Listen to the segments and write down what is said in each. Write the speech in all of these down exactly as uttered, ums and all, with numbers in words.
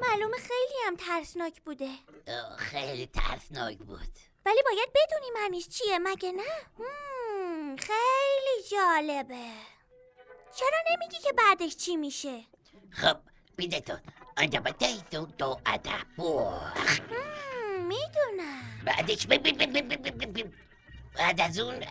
معلومه خیلی هم ترسناک بوده. خیلی ترسناک بود. ولی باید بدونی معنیش چیه مگه نه؟ مم، خیلی جالبه. چرا نمیگی که بعدش چی میشه؟ خب بیدتون آنجا با تیتون تو ادبو میدونم. بعدش بی بی بی بی بی بی بی. بعد از اون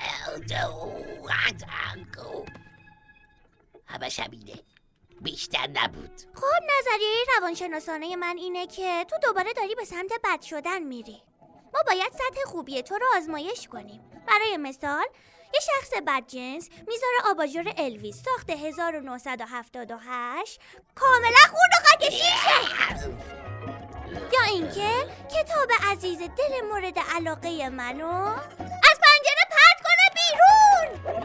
همه شبیده بیشتر نبود. خب نظریه روانشناسانه من اینه که تو دوباره داری به سمت بد شدن میری. ما باید سطح خوبی تو رو آزمایش کنیم. برای مثال یه شخص بدجنس میذاره آباژور الویس ساخت هزار و نهصد و هفتاد و هشت کاملا خورد و خاک شه. یا اینکه کتاب عزیز دل مورد علاقه منو از پنجره پرت کنه بیرون.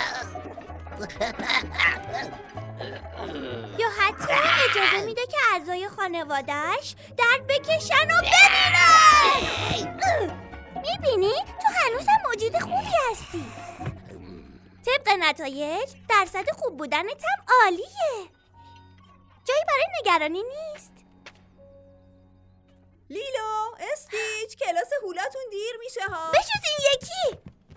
یا حتی اجازه میده که اعضای خانواده‌اش درد بکشن و بمیرن. میبینی؟ تو هنوزم موجود خوبی هستی. طبق نتایج درصد خوب بودنت هم عالیه. جایی برای نگرانی نیست. لیلو، استیچ، کلاس هولاتون دیر میشه ها. بشوز این یکی.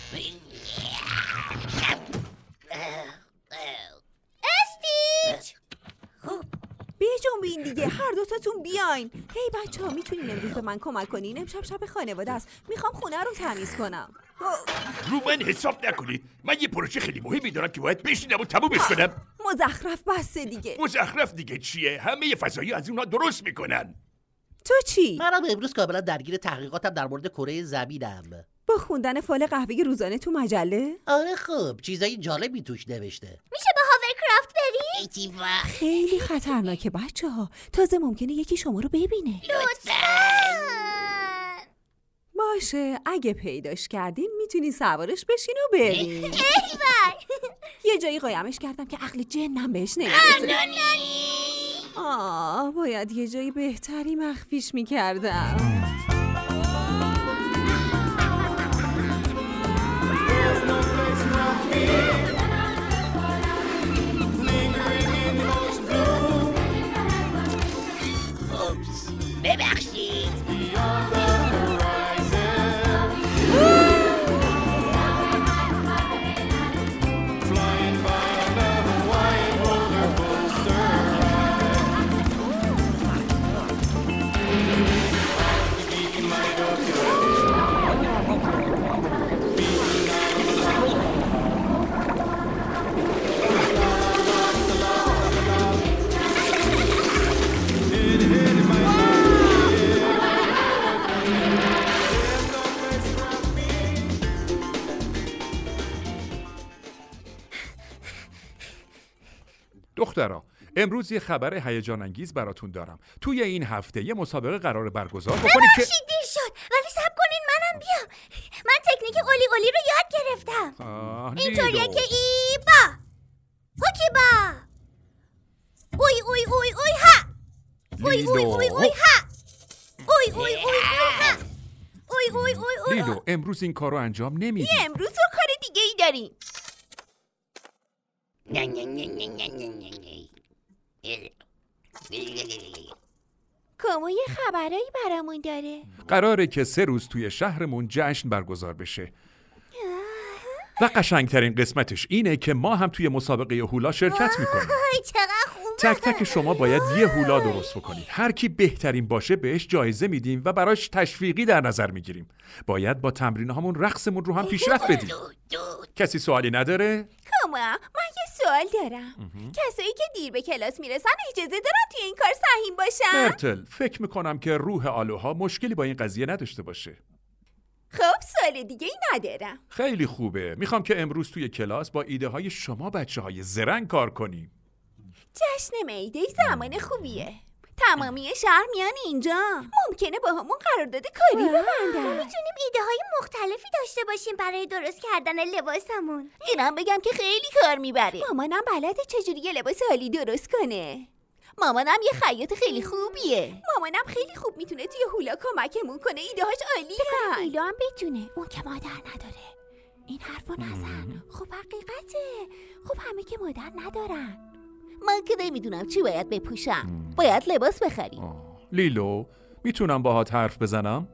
استیچ بیجنبین دیگه، هر دوتاتون بیاین. هی بچه ها میتونین امروز به من کمک کنین؟ امشب شب خانواده است، میخوام خونه رو تمیز کنم. رو من حساب نکنید، من یه پروژه خیلی مهمی دارم که باید بشینم و تمومش کنم. مزخرف بسته دیگه. مزخرف دیگه چیه؟ همه فضایی از اونها درست میکنن. تو چی؟ منم امروز کاملا درگیر تحقیقاتم در مورد کره زمینم. با خوندن فال قهوه روزانه تو مجله؟ آره خب، چیزای جالبی توش نوشته. میشه به هاورکرافت بری؟ خیلی خطرناکه بچه ها، تازه ممکنه یکی شما رو ببینه. لطفاً. باشه، اگه پیداش کردین میتونی سوارش بشین و برین. ایوای. یه جایی قایمش کردم که عقل جنم بهش نمیرسه. آه، باید یه جایی بهتری مخفیش میکردم. ببخشید. دخترا، امروز یه خبر هیجان انگیز براتون دارم. توی این هفته یه مسابقه قرار برگزار بکنید که ببخشید دیر شد، ولی صبر کنین منم بیام. من تکنیک اولی اولی رو یاد گرفتم. اینطوریه که ای با هوکی با اوی اوی اوی اوی ها اوی اوی اوی اوی ها اوی اوی اوی اوی ها اوی اوی اوی اوی. لیلو، امروز این کارو انجام نمیدی. امروز رو کار دیگه ای داریم. نه نه نه نه نه نه نه نه. کامو یه خبرایی برامون داره. قراره که سه روز توی شهرمون جشن برگزار بشه و قشنگترین قسمتش اینه که ما هم توی مسابقه هولا شرکت میکنیم. چقدر خوبه. تک تک شما باید یه هولا درست بکنید. هر کی بهترین باشه بهش جایزه میدیم و براش تشویقی در نظر میگیریم. باید با تمرین هامون رقصمون رو هم پیشرفت بدیم. کسی سوالی نداره؟ کاما، من یه سوال دارم. کسایی که دیر به کلاس میرسن اجازه دارن توی این کار سهیم باشن؟ مرتل، فکر میکنم که روح آلوها مشکلی با این قضیه نداشته باشه. خب سوال دیگه ای ندارم. خیلی خوبه. میخوام که امروز توی کلاس با ایده های شما بچه های زرنگ کار کنیم. جشن میدی زمان خوبیه. تمامی شهر میان اینجا. ممکنه با همون قرارداد کاری ببندن. ما میتونیم ایده های مختلفی داشته باشیم برای درست کردن لباسمون. اینم بگم که خیلی کار میبره. مامانم بلده چجوری یه لباس عالی درست کنه. مامانم یه خیاط خیلی خوبیه. مامانم خیلی خوب میتونه توی هولا کمکمون کنه. ایده هاش عالیه. لیلا هم بتونه. اون که مادر نداره. این حرفو نزن. خب حقیقته. خب همه که مادر ندارن. من که نمیدونم چی باید بپوشم. باید لباس بخریم. لیلو میتونم باهات حرف بزنم؟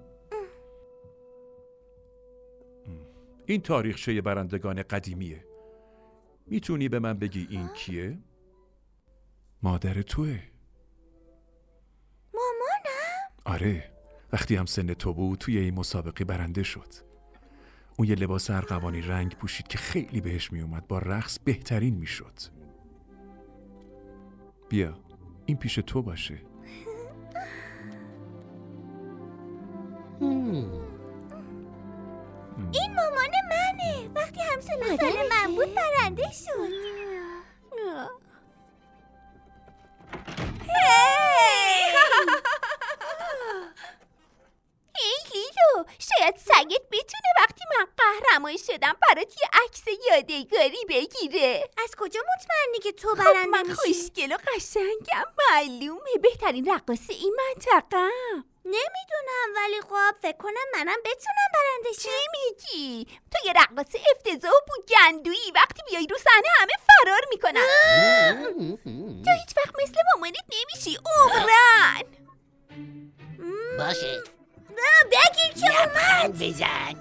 این تاریخچه برندگان قدیمیه. میتونی به من بگی این کیه؟ مادر توه. مامانم؟ آره، وقتی هم سن تو بود توی این مسابقه برنده شد. اون یه لباس ارغوانی رنگ پوشید که خیلی بهش میومد، با رقص بهترین میشد. بیا این پیش تو باشه. این مامان منه. وقتی همسن سال من بود برنده شد. ای لیلو، شاید سگت بتونه وقتی من قهرمان شدم برات یه عکس یادگاری بگیره. از کجا مطمئنی که تو خب برنده من میشی؟ خوشگل و قشنگم، معلومه. بهترین رقاص این منطقه‌ام. نمیدونم، ولی خب فکر کنم منم بتونم برنده چی شم. میگی؟ تو یه رقاص افتضاح و بوگندویی، وقتی بیای رو صحنه همه فرار میکنن. تو هیچ وقت مثل مامانت نمیشی عمرن. باشه بگیر که لبخند بزن.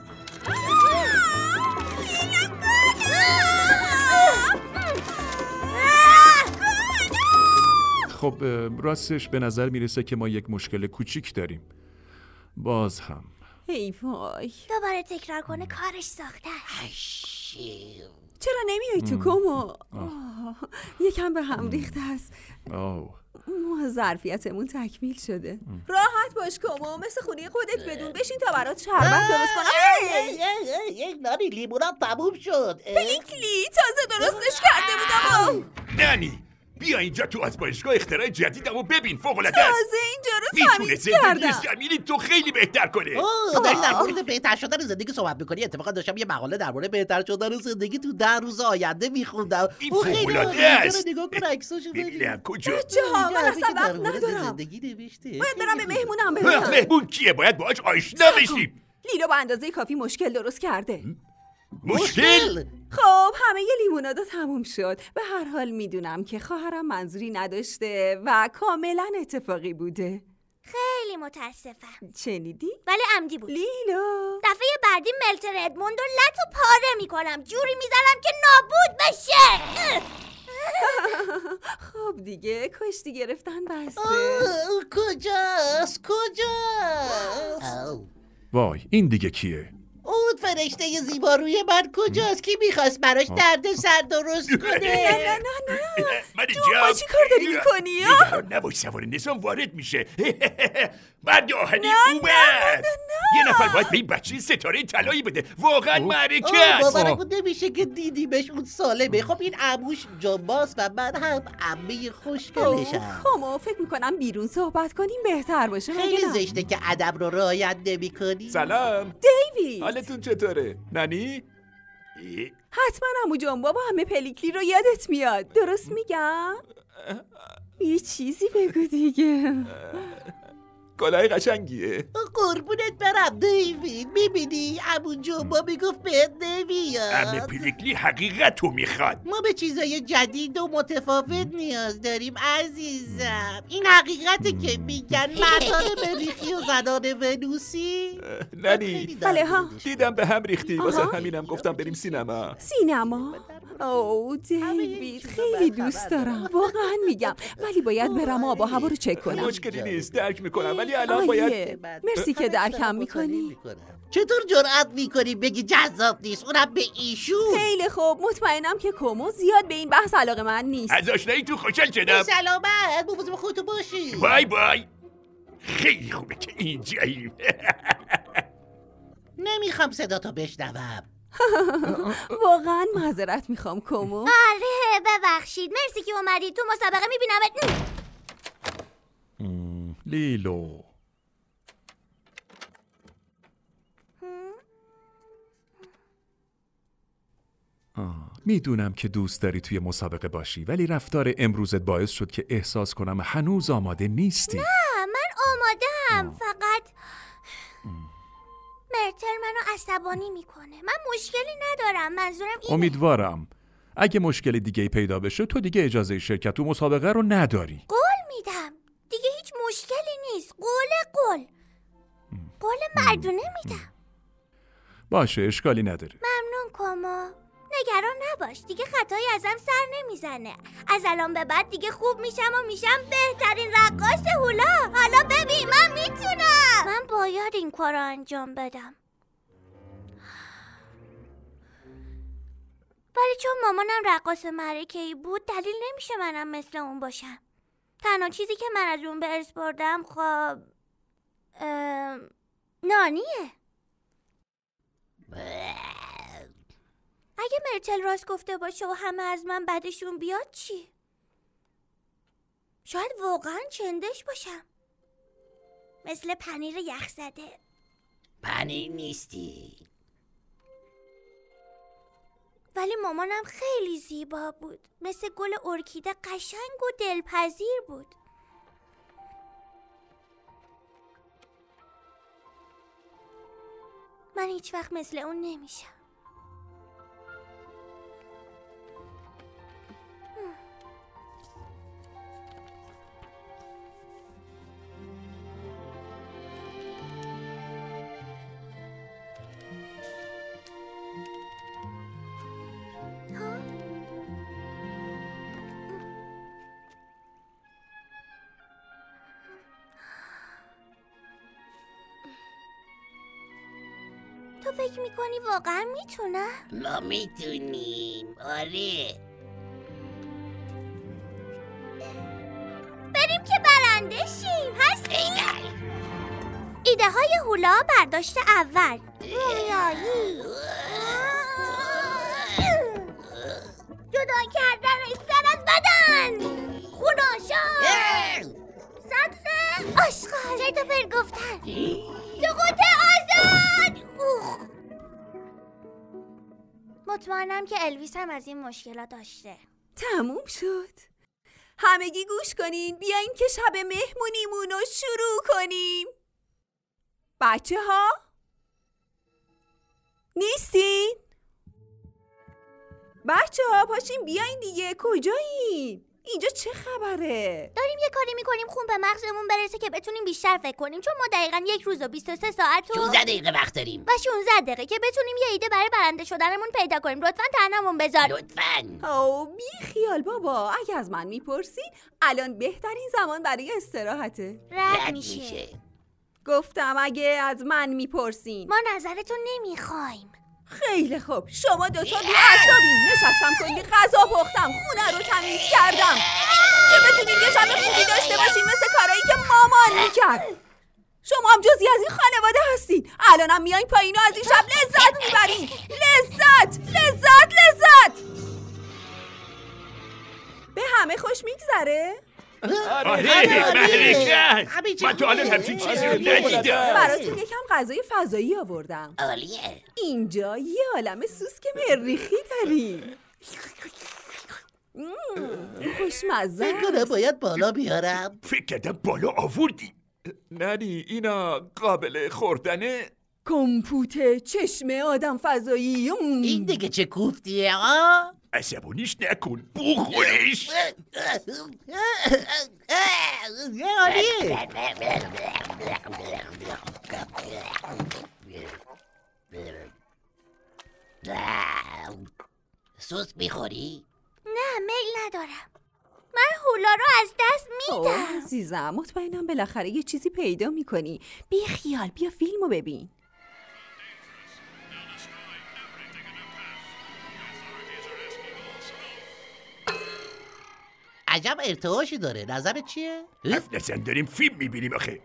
خب راستش به نظر میرسه که ما یک مشکل کوچیک داریم. باز هم ای وای، دوباره تکرار کنه کارش ساخته. هشیم. چرا نمیای تو کومو؟ یکم به هم ریخته است. آه. ما ظرفیتمون تکمیل شده. راحت باش کومو، مثل خونه خودت بدون. بشین تا برات شربت درست کنم. یک نانی لیمونم تموم شد. پینکلی تازه درستش کرده بودم. نانی بیا اینجا تو آزمایشگاه اختراع جدیدمو ببین، فوق‌العاده است. تازه اینجا رو میتونه تمیز زندگی کردم. زمینی تو خیلی بهتر کنه. اوه داری در مورد بهتر شدن زندگی صحبت میکنی. اتفاقا داشتم یه مقاله در مورد بهتر شدن زندگی تو ده روز آینده میخوندم. این فوق‌العاده است. نگاه کن عکساشو ببینم کجا. بچه‌ها، من اصلا وقت ندارم. زندگی نوشته. باید برم به مهمونم اه، برسم. مهمون کیه؟ باید باهاش آشنا بشیم. لیلو به اندازه کافی مشکل درست کرده. مشکل؟ خب همه ی لیمونادا تموم شد. به هر حال میدونم که خواهرم منظوری نداشته و کاملا اتفاقی بوده. خیلی متاسفم، شنیدی؟ ولی عمدی بود. لیلو دفعه بعدی ملتر ادموند رو لتو پاره میکنم، جوری میزنم که نابود بشه. خب دیگه کشتی گرفتن بسته. اوه، کجاست کجاست؟ او. وای این دیگه کیه؟ اون فرشته زیباروی من کجاست؟ کی میخواست براش درد سر درست کنه؟ نه نه نه من ما چی کار داری میکنی؟ نگران نباش، سوار نظام وارد میشه. بعد آهنی اومد. یه نفر باید به این بچه ستاره طلایی بده. واقعا معرکه اوه است. باورمون نمیشه که دیدیمش. اون سالمه. خب این عموش جنباس و من هم عمه خوشگلشم. خب فکر میکنم بیرون صحبت کنیم بهتر باشه. خیلی مگه نه؟ زشته که ادب رو رعایت نمی‌کنی. سلام، دیوید حالتون چطوره؟ نانی؟ حتما عمو جان بابا همه پلیکلی رو یادت میاد. درست میگم؟ یه چیزی بگو دیگه. کلاه قشنگیه. قربونت برم دیوید. میبینی عمو جنبا میگفت بهت نمیاد. عمه پلیکلی حقیقت رو میخواد. ما به چیزای جدید و متفاوت نیاز داریم عزیزم. این حقیقته که میگن مردان مریخی و زنان ونوسی. نانی بله ها. دیدم به هم ریختی، واسه آها. همینم گفتم بریم سینما. سینما؟ اوه دیوید خیلی دوست دارم، واقعا میگم، ولی باید برم آب و هوا رو چک کنم. مشکلی نیست، درک میکنم، ولی الان عالیه. باید. مرسی که درکم میکنی. چطور جرأت میکنی بگی جذاب نیست، اونم به ایشون؟ خیلی خوب، مطمئنم که کومو زیاد به این بحث علاقه من نیست. از آشنایی تو خوشحال شدم. سلامت، مواظب خودتو باشی. بای بای. خیلی خوبه که اینجاییم. نمیخوام صداتو بشنوم. واقعا معذرت میخوام کومو. آره ببخشید، مرسی که اومدی. تو مسابقه میبینمت. لیلو میدونم که دوست داری توی مسابقه باشی، ولی رفتار امروزت باعث شد که احساس کنم هنوز آماده نیستی. نه من آماده‌ام، فقط مرتر منو عصبانی میکنه. من مشکلی ندارم، منظورم اینه. امیدوارم اگه مشکل دیگه پیدا بشه تو دیگه اجازه شرکت تو مسابقه رو نداری. قول میدم دیگه هیچ مشکلی نیست. قول مردونه میدم. باشه اشکالی نداره. ممنون کاما. نگران نباش، دیگه خطایی ازم سر نمیزنه. از الان به بعد دیگه خوب میشم و میشم بهترین رقاص هولا. حالا ببین من میتونم. من باید این کار رو انجام بدم، ولی چون مامانم رقاص معرکه‌ای بود دلیل نمیشه منم مثل اون باشم. تنها چیزی که من از اون به ارث بردم خب نانیه. اگه مرتل راست گفته باشه و همه از من بدشون بیاد چی؟ شاید واقعا چندش باشم، مثل پنیر یخزده. پنیر نیستی. ولی مامانم خیلی زیبا بود، مثل گل ارکیده قشنگ و دلپذیر بود. من هیچ وقت مثل اون نمیشم. تو فکر میکنی واقعا میتونم؟ ما میتونیم. آره. بریم که برنده شیم. هستی؟ ایده های هولا برداشت اول. رویایی جدا کردن سر از بدن، خوناشا، سطح آشغال، چه تا پر گفتن، سقوط آزاد. اوخ. مطمئنم که الویس هم از این مشکلات داشته. تموم شد. همگی گوش کنین، بیاین که شب مهمونیمون رو شروع کنیم. بچه ها نیستین؟ بچه ها پاشین بیاین دیگه. کجایین؟ اینجا چه خبره؟ داریم یه کاری میکنیم خون به مغزمون برسه که بتونیم بیشتر فکر کنیم، چون ما دقیقا یک روز و بیست و سه ساعت و شانزده دقیقه وقت داریم و شانزده دقیقه که بتونیم یه ایده برای برنده شدنمون پیدا کنیم. لطفاً تنمون بذار. لطفاً. او بی خیال بابا، اگه از من میپرسین الان بهترین زمان برای استراحته. رد میشه. گفتم اگه از من میپرسین. ما نظرتون نمیخوایم. خیلی خوب، شما دوتا رو اعصابین. نشستم کلی غذا پختم، خونه رو تمیز کردم که بتونیم یه شب خوبی داشته باشیم مثل کارایی که مامان میکرد. شما هم جزئی از این خانواده هستین. الانم میایین پایین و از این شب لذت میبرین. لذت لذت لذت. به همه خوش میگذره؟ آره من تو الان همچین چیزی رو ندیدم. براتون یکم غذای فضایی آوردم. عالیه. اینجا یه عالم سوسک مریخی داریم. خوشمزه فکر کنم باید بالا بیارم. فکر کردم بالا آوردی. ننی اینا قابل خوردنه؟ کمپوت چشم آدم فضایی. این دیگه چه کوفتیه آه؟ عصبونیش نکن، بخورش. عالیه. سوس میخوری؟ نه میل ندارم. من هولا رو از دست میدم. عزیزم مطمئنم بالاخره یه چیزی پیدا میکنی. بی خیال بیا فیلمو ببین. عجب ارتعاشی داره. نظرت چیه؟ حرف نزن، داریم فیلم میبینیم آخه.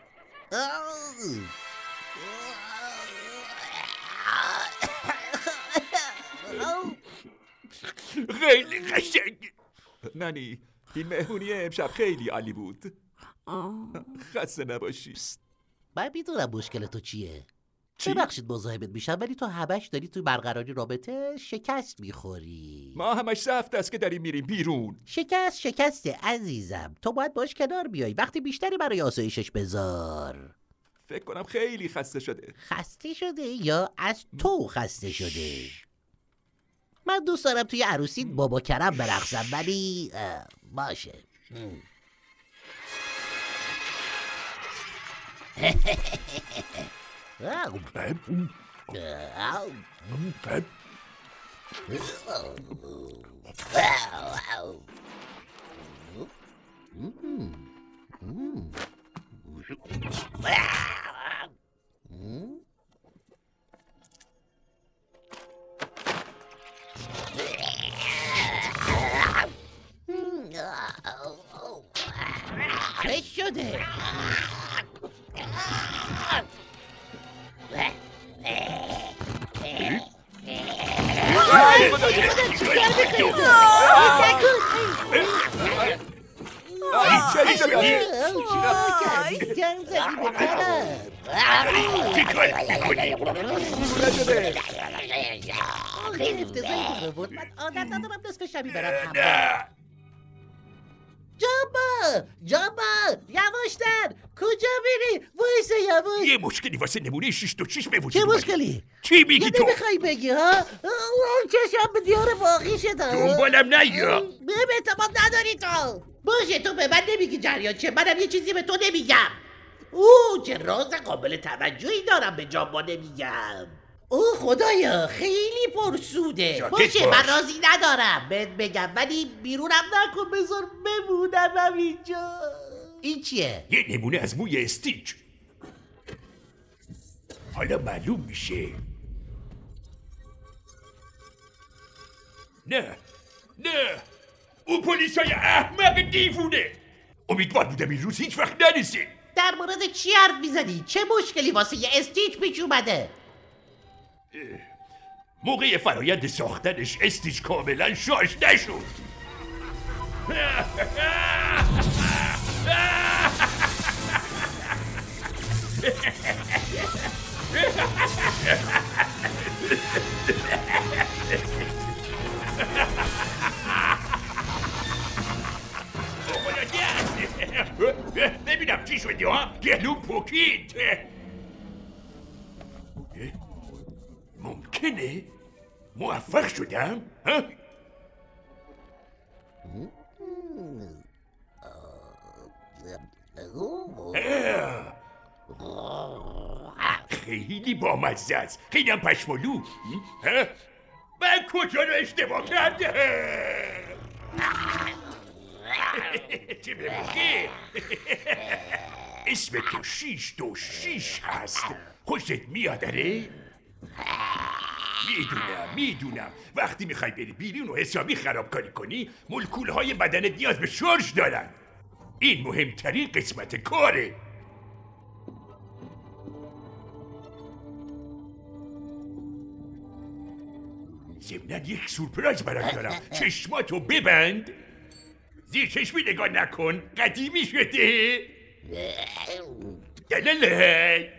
خیلی قشنگ. ننی این مهمونی امشب خیلی عالی بود. خسته نباشی. من میدونم مشکل تو چیه. ببخشید مزاحمت میشم، ولی تو همش داری توی برقراری رابطه شکست میخوری. ما همش سفت است که داریم میریم بیرون. شکست شکسته عزیزم. تو باید باش کنار بیای. وقتی بیشتری برای آسایشش بذار. فکر کنم خیلی خسته شده. خسته شده یا از تو خسته شده؟ من دوست دارم توی عروسی بابا کرم برقصم، ولی باشه. چه شده؟ جنگ زدی به کارم. خیلی افتضاحی بود. من عادت ندارم نصف شبی برم حمام. جابا جابا یواشتر کجا میری؟ وایسا یواش. یه مشکلی واسه نمونه شش دو شش به چه وجود اومده. مشکلی؟ چی میگی یه تو؟ نمیخوای بگی ها؟ چشم به دیار باقی شده. دنبالم نیا. به اعتماد نداری تو. باشه تو به من نمیگی جریان چه، منم یه چیزی به تو نمیگم. اوه چه راز قابل توجهی دارم به جابا نمیگم. اوه خدایا خیلی پرسوده. ساکت باشه باش. من رازی ندارم بهت بگم، ولی بیرونم نکن، بذار بمونم اینجا. این چیه؟ یه نمونه از موی استیچ. حالا معلوم میشه. نه نه او پلیسای احمق دیوونه. امیدوار بودم این روز هیچ وقت نرسه. در مورد چی حرف میزنی؟ چه مشکلی واسه یه استیچ پیش اومده؟ موقع فرایند ساختنش استیچ کاملا شارژ نشد. ببینم چی شدی ها؟ گلوم پوکید. ممکنه موفق شدم؟ ها؟ خیلی بامزه است. خیلی هم پشمالو. ها؟ من کجا رو اشتباه کردم؟ چه بمونه؟ اسم تو شیش دو شیش هست. خوشت میاد داره؟ میدونم میدونم وقتی میخوای بری بیرون و حسابی خرابکاری کنی مولکولهای بدنت نیاز به شارژ دارن. این مهمترین قسمت کاره. ضمناً یک سورپرایز برات دارم. چشماتو ببند. زیر چشمی نگاه نکن، قدیمی شده. دلاله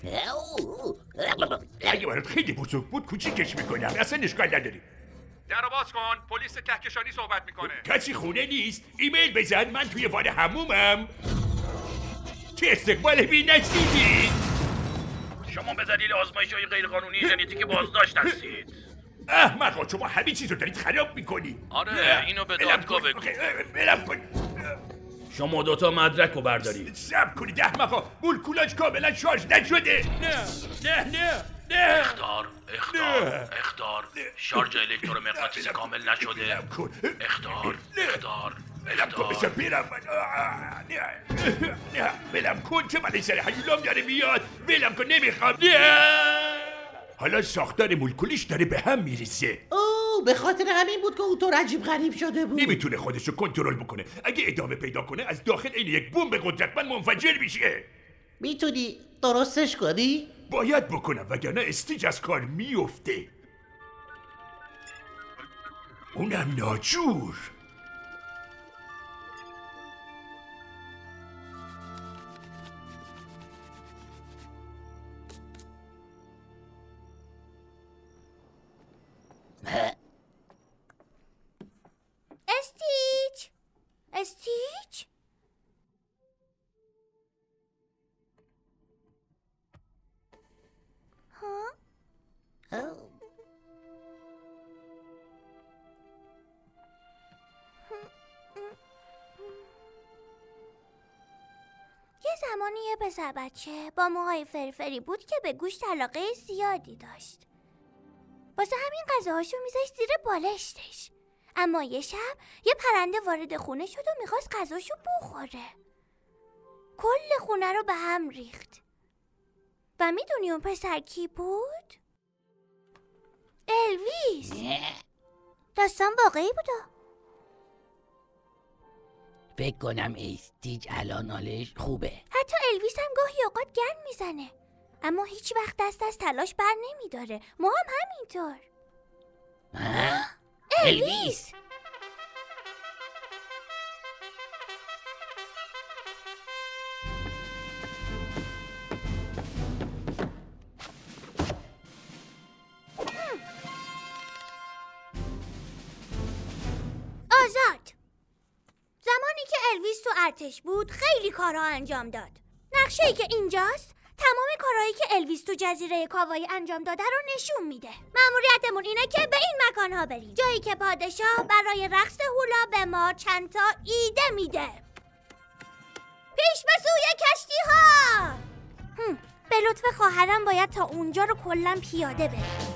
اگه برات خیلی بزرگ بود کوچیکش میکنم، اصلا اشکال نداری. درو باز کن، پلیس کهکشانی صحبت میکنه. کسی خونه نیست. ایمیل بزن، من توی وان حمومم. چه استقبال بی نصیبی. شما به دلیل آزمایش‌های غیرقانونی ژنتیکی بازداشت هستید. احمقا شما همه چیز رو دارید خراب میکنی. آره اینو به دادگاه بگو. بلم کن. شما دوتا مدرک رو بردارید. صبر کنید احمقا، مولکولاش کاملا شارژ نشده. نه نه نه نه. اخطار اخطار اخطار شارژ الکترومغناطیسی کامل نشده. اخطار اخطار بلم کن بسا برم من. نه نه بلم کن که من سر حیولام داره میاد. بلم کن نمیخوام. نه حالا ساختار مولکولیش داره به هم میریزه. اوه به خاطر همین بود که اونطور عجیب غریب شده بود. نمیتونه خودشو کنترل بکنه. اگه ادامه پیدا کنه از داخل این یک بمب قدرتمند منفجر میشه. میتونی درستش کنی؟ باید بکنم وگرنه استیج از کار میفته. اونم ناجور. استیچ استیچ ها زمانی یه پسر بچه با موهای فرفری بود که به گوشت علاقه زیادی داشت. واسه همین غذاهاشو میذاشت زیر بالشتش. اما یه شب یه پرنده وارد خونه شد و میخواست غذاشو بخوره. کل خونه رو به هم ریخت. و میدونی اون پسر کی بود؟ الویس. داستان واقعی بودا. فکر کنم استیج الان حالش خوبه. حتی الویس هم گاهی اوقات گند میزنه، اما هیچ وقت دست از تلاش بر نمیداره. ما هم همینطور. الویس. آزاد. زمانی که الویس تو ارتش بود خیلی کارها انجام داد. نقشه‌ای که اینجاست تمام کارهایی که الویس تو جزیره کاوایی انجام داده رو نشون میده. مأموریتمون اینه که به این مکانها بریم، جایی که پادشاه برای رقص هولا به ما چند تا ایده میده. پیش به سوی کشتی ها. به لطف خواهرم باید تا اونجا رو کلاً پیاده بریم.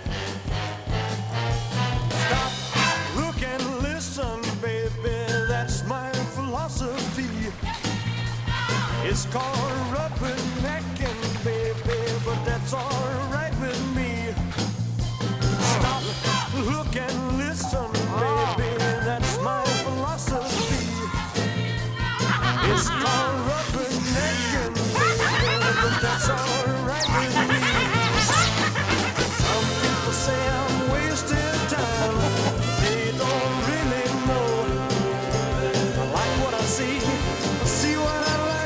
It's called rubbernecking, baby, but that's all right with me. Stop, look and listen, baby, that's my philosophy. It's called rubbernecking, baby, but that's all right with me. Some people say I'm wasting time, they don't really know. I like what I see, I see what I like.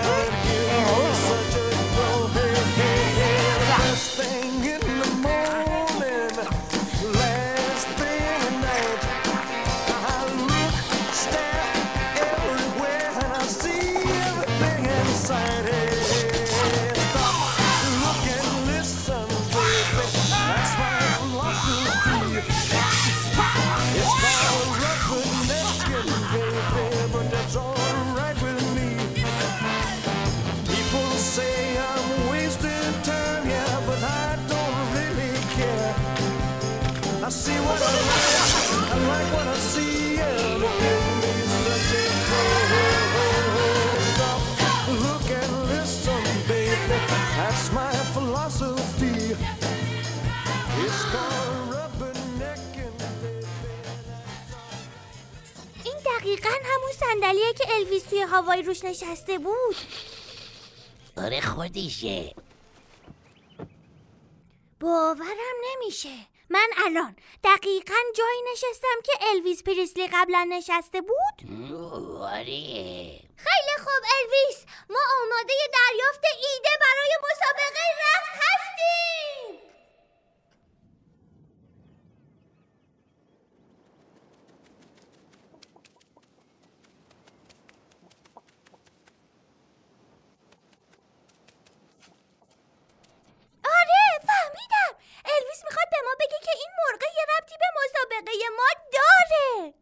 این دقیقاً همون صندلیه که الویس توی هوایی روش نشسته بود. آره خودشه. باورم نمیشه. من الان دقیقاً جایی نشستم که الویس پریسلی قبلا نشسته بود. آره. خیلی خوب الویس، ما آماده دریافت ایده برای مسابقه رقص هستیم. آره فهمیدم. الویس میخواد به ما بگه که این مرغ یه ربطی به مسابقه ما داره.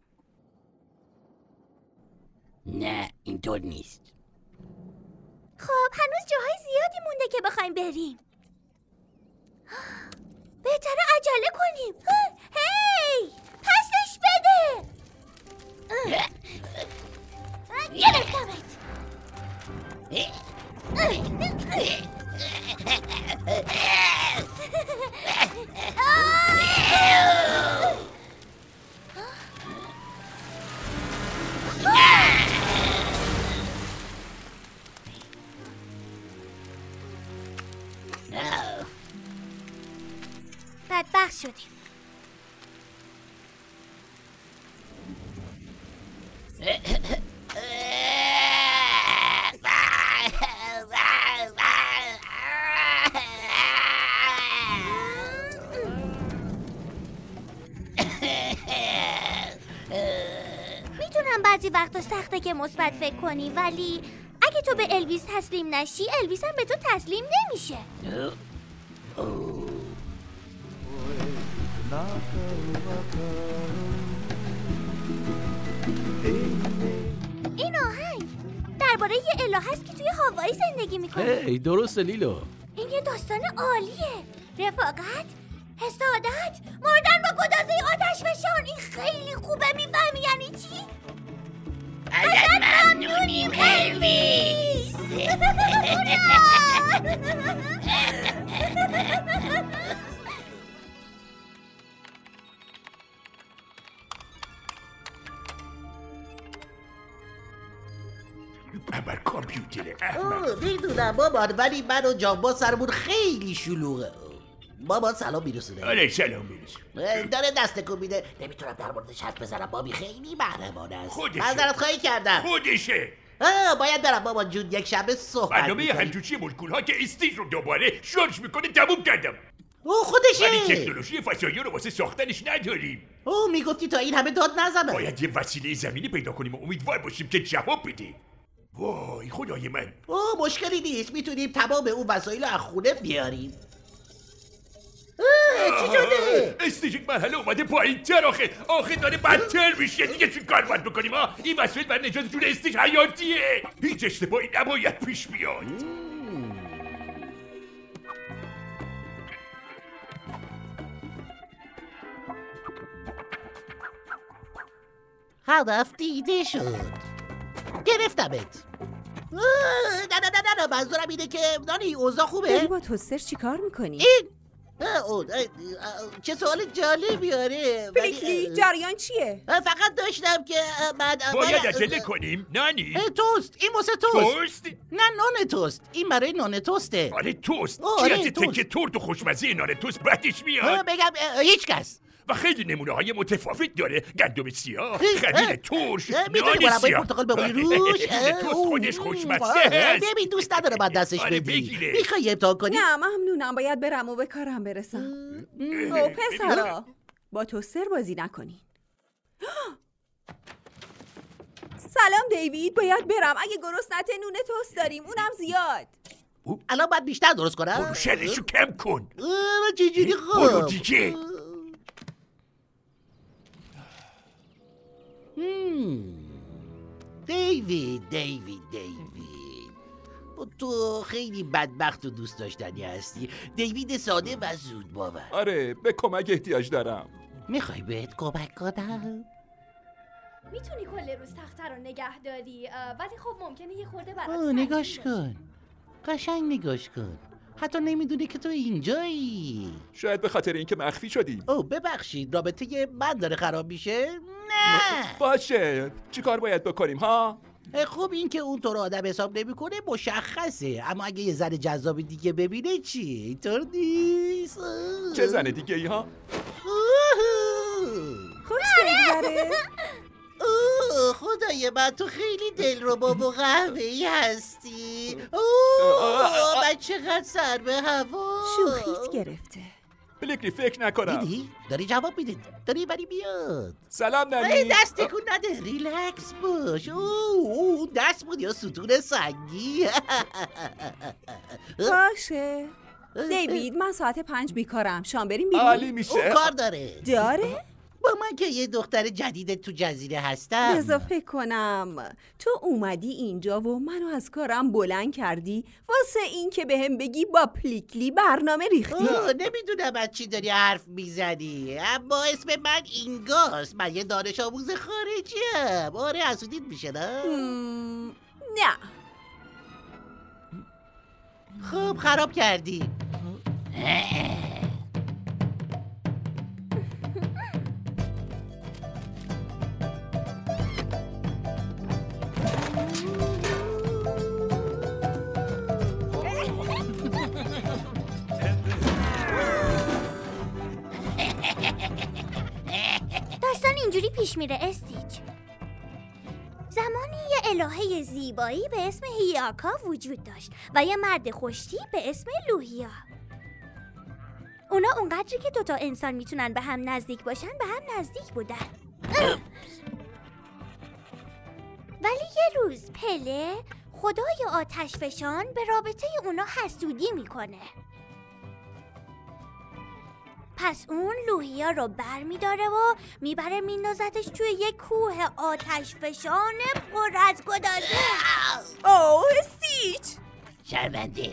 نه اینطور نیست. خب هنوز جاهای زیادی مونده که بخوایم بریم. بهتره عجله کنیم. هی پسش بده. گرفتمت. بدبخت شدیم. میدونم بعضی وقتا سخته که مثبت فکر کنی، ولی اگه تو به الویس تسلیم نشی الویس هم به تو تسلیم نمیشه. این آهنگ در درباره یه اله هست که توی هاوایی زندگی میکنه. هی درسته لیلا. این یه داستان عالیه. رفاقت، حسادت، مردن با گدازه آتش فشان. این خیلی خوبه. میفهمی یعنی چی؟ ازت ممنونیم الویس. عمر کامپیوتر احمد. اوه میدونم مامان، ولی من و جانبا سرمون خیلی شلوغه. مامان سلام میرسونه. آره سلام میرسونه. داره دست کن میده. نمیتونم در موردش حرف بزنم، بابی خیلی محرمانه است. خودشه. معذرت خواهی کردم. خودشه. آه باید برم مامان جون، یک شبه صحبت برنامه می‌کنیم. هنجوچی مولکول ها که استیج رو دوباره شارژ میکنه تموم کردم. او خودشه. ولی تکنولوژی فضایی رو واسه ساختنش نداریم. او میگفتی تا این همه داد نزنه. باید یه وسیله زمینی پیدا کنیم و امیدوار باشیم که جواب بده. وای خدای من. او مشکلی نیست، میتونیم تمام اون وسایل رو از خونه بیاریم. آه، چی شده؟ استیج مرحله اومده پایین تر. آخه آخه داره بدتر میشه. دیگه چی کار باید بکنیم ها؟ این وسایل برای نجات جون استیج حیاتیه. هیچ اشتباهی نباید پیش بیاد. هدف دیده شد. گرفتمت. آه، نه نه نه نه منظورم اینه که نانی اوضاع داری خوبه؟ با توستر چی کار میکنی؟ این آه، اوه، آه، آه، چه سوال جالبی آره. ولی، بلیکلی آه، جریان چیه؟ آه، فقط داشتم که آه، من آه، باید من- عجله کنیم نانی. آه، توست. این واسه توست. توست؟ نه نان توست. این برای نان توسته. آره توست. آه، کی آره، از توست. تکه تورت و خوشمزه نان توست بدش آه، میاد بگم آه، هیچ کس. و خیلی نمونه های متفاوت داره. گندم سیاه، اه، خمیر اه، ترش، اه، می‌تونی نان مربای سیاه. پرتقال ببری روش؟ آره، اه، توست اوه، خودش اوه، خوشمزه آه، هست. ببین دوست نداره من دستش آره، بدی. بگیره. میخوای امتحان کنی؟ نه ممنونم، باید برم و به کارم برسم. او پسرا، با توستر بازی نکنین. سلام دیوید، باید برم. اگه گرسنته نون توست داریم، اونم زیاد. الان باید بیشتر درست کنم. برو شرشو کم کن. آه، من چجوری برو خب دیگه. دیوید دیوید دیوید تو خیلی بدبخت و دوست داشتنی هستی. دیوید ساده و زود باور. آره به کمک احتیاج دارم. میخوای بهت کمک کنم؟ میتونی کل روز تخته رو نگه داری، ولی خب ممکنه یه خورده برات آه، سنگین نگاش باشه. کن. قشنگ نگاش کن. حتی نمیدونه که تو اینجایی. شاید به خاطر اینکه مخفی شدیم. او ببخشید، رابطه من داره خراب میشه؟ نه. باشه چی کار باید بکنیم ها؟ خب این که اون تو رو آدم حساب نمیکنه مشخصه، اما اگه یه زن جذاب دیگه ببینه چی؟ اینطور نیست. چه زن دیگه ای ها؟ خوش بگذره. اوه خدای من، تو خیلی دلربا و قهوه‌ای هستی. اوه من چقدر سر به هوا. شوخیت گرفته. بلیکلی فکر نکنم. دیدی؟ داری جواب میده. داری ولی بیاد. سلام ای نانی. دست تکون نده، ریلکس باش. اوه اوه، دست بود یا ستون سنگی. باشه. دیوید من ساعت پنج بیکارم. شام بریم بیرون. عالی اون میشه. کار داره. داره؟ با من که یه دختر جدید تو جزیره هستم. بذار فکر کنم. تو اومدی اینجا و منو از کارم بلند کردی واسه این که بهم بگی با پلیکلی برنامه ریختی. اوه، نمیدونم از چی داری حرف میزنی، اما اسم من اینگاست. من یه دانش آموز خارجیم. آره حسودیت میشه نه؟ مم، نه. خب خراب کردی. داستان اینجوری پیش میره استیج. زمانی یه الهه زیبایی به اسم هیاکا وجود داشت و یه مرد خوشتیپ به اسم لوهیا. اونا اونقدری که دوتا انسان میتونن به هم نزدیک باشن به هم نزدیک بودن. ولی یه روز پله، خدای آتش فشان، به رابطه اونا حسودی میکنه. پس اون لوهیا رو بر می داره و میبره میندازتش توی یک کوه آتش فشان پر از گدازه. اوه استیچ شرمنده.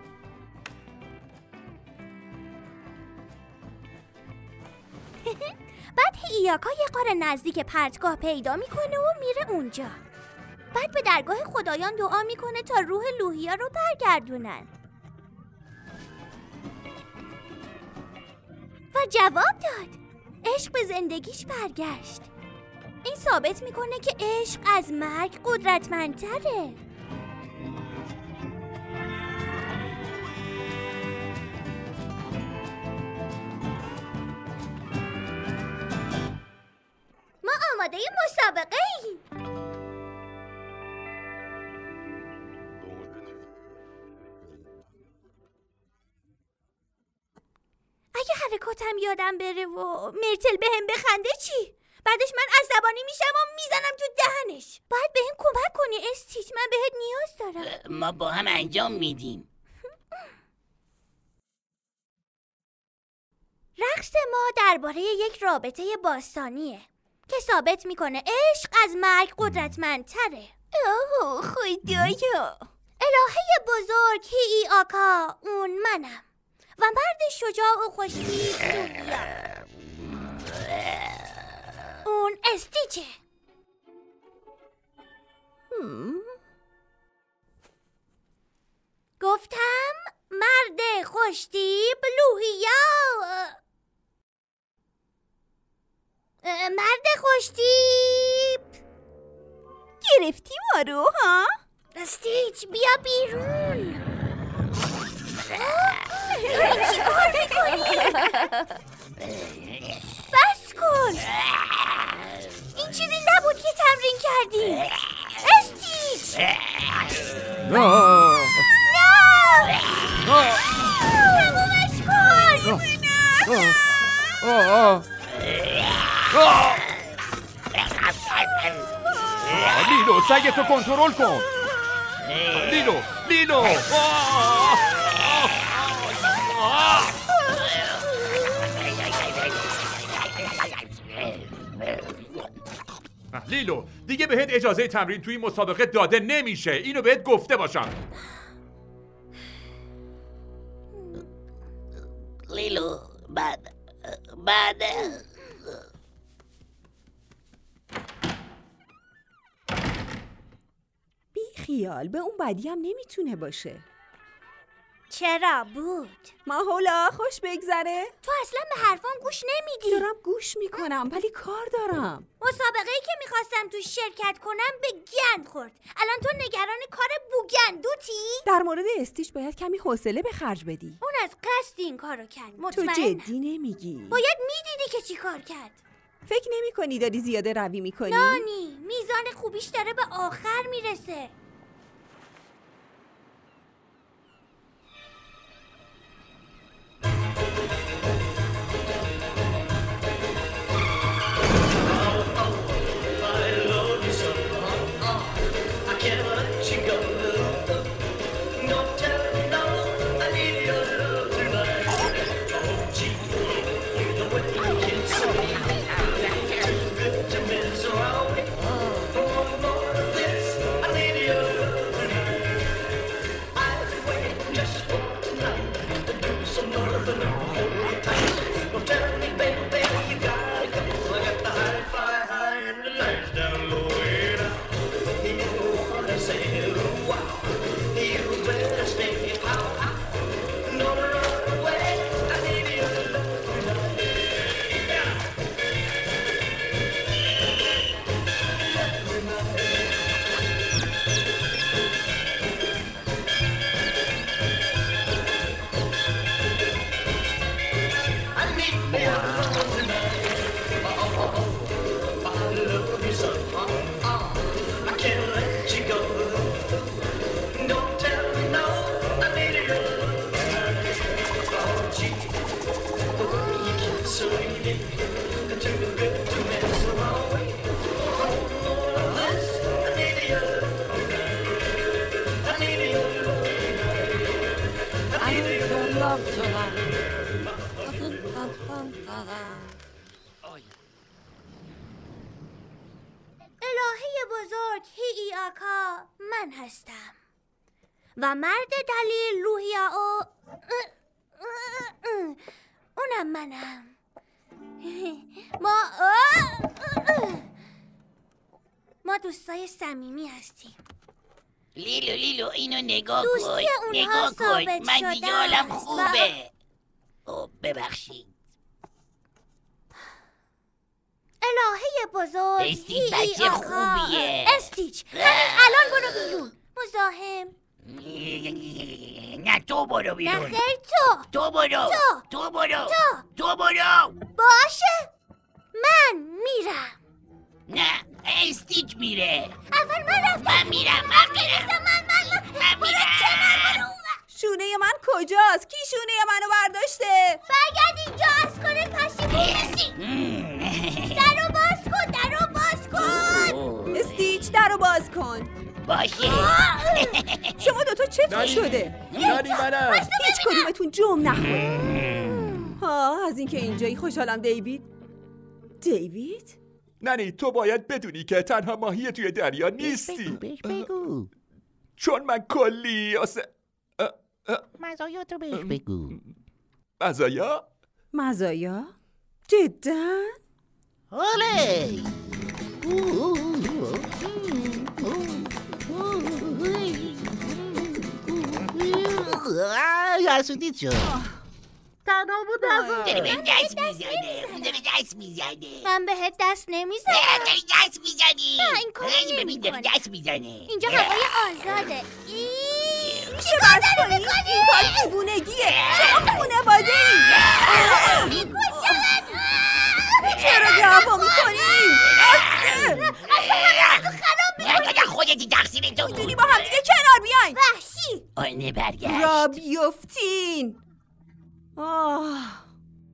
بعد هییاکا یه غار نزدیک پرتگاه پیدا میکنه و میره اونجا. بعد به درگاه خدایان دعا میکنه تا روح لوهیا رو برگردونن و جواب داد. عشق به زندگیش برگشت. این ثابت میکنه که عشق از مرگ قدرتمندتره. ما آماده مسابقه ایم. اگه حرکاتم یادم بره و مرتل به هم بخنده چی؟ بعدش من عصبانی میشم و میزنم تو دهنش. باید به هم کمک کنی استیچ، من بهت نیاز دارم. ما با هم انجام میدیم. رقص ما درباره یک رابطه باستانیه که ثابت میکنه عشق از مرگ قدرتمندتره. اوه خدایا. الهه بزرگ هییاکا اون منم و مرد شجاع و خوشبین لوهیا اون استیچه. گفتم مرد خوشتیپ لوهیا. مرد خوشتیپ. گرفتی ما رو ها؟ استیچ بیا بیرون. چی کار میکنی؟ بس کن. این چیزی نبود که تمرین کردی. استیچ نه تمومش کن. لیلو سگتو کنترل کن. لیلو لیلو لیلو دیگه بهت اجازه تمرین توی مسابقه داده نمیشه. اینو بهت گفته باشم. لیلو بعد بعد بی خیال، به اون بدی هم نمیتونه باشه. چرا بود؟ ماهولا خوش بگذره؟ تو اصلا به حرفام گوش نمیدی. دارم گوش میکنم ولی کار دارم. مسابقه‌ای که میخواستم تو شرکت کنم به گند خورد. الان تو نگران کار بوگندوتی؟ در مورد استیچ باید کمی حوصله به خرج بدی. اون از قصد این کارو کرد. تو مطمئنم. جدی نمیگی؟ باید میدیدی که چی کار کرد. فکر نمی کنی داری زیاده روی میکنی؟ نانی میزان خوبیش داره به آخر میرسه. love tonight. الهه بزرگ هی آکا من هستم و مرد دلیل روحیا او اونم منم. ما ما دوستای صمیمی هستیم. لیلو لیلو اینو نگاه کن. دوستی اونها نگاه کن ثابت من دیگه شده حالم است خوبه. او ببخشید. الهه بزرگ استیچ هی بچه آقا. خوبیه. استیچ همین الان برو بیرون. مزاحم. نه تو برو نه بیرون. خیر تو. تو برو. تو. تو برو. تو. تو برو. باشه من میرم. نه استیچ میره. اول من رفتم. من میرم. من میرم. من من من برو میرم. کنار برو اون شونه من کجاست؟ کی شونه منو برداشته؟ برگرد اینجا از کنه پشیمون بشی. درو باز کن درو باز کن. استیچ درو باز کن. باشه. شما دوتا چطور شده؟ نانی منم. هیچ کدومتون جمع نخورید. ها از اینکه اینجایی خوشحالم. دیوید دیوید نانی تو باید بدونی که تنها ماهی توی دریا نیستی. بهش بگو. چون من کلی آسه مزایات رو بهش بگو. مزایا؟ مزایا؟ جدا؟ آله. حسودی شد. تنها بود نزد. داری به دست میزنه. داری دست میزنه. من بهت دست نمیزنم. داری دست میزنی. نه، این کارو ببین نمی‌کنه. داری دست میزنه. اینجا هوای آزاده. ای، میشه چیکار بس داری کنی؟ می‌کنی؟ این کار دیوونگیه. شما خونواده ای. می‌کشمت. چرا دعوا میکنین؟ نه خودتی تقصیر تو اینجوری بود. با هم دیگه کنار بیاین. وحشی. آینه برگشت. را بیفتین. آه